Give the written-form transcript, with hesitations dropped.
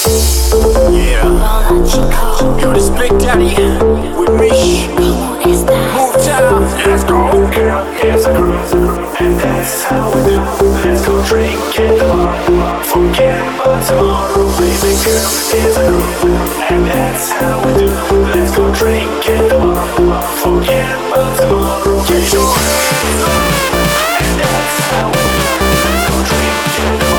Yeah, you're the Big Daddy with me. Move town, let's go. Girl, here's a groove, and that's how we do. Let's go drinking tomorrow, forget about tomorrow. Baby girl, here's a groove, and that's how we do. Let's go drinking tomorrow, forget about tomorrow. Get your hands up, and that's how we do. Let's go drinking tomorrow.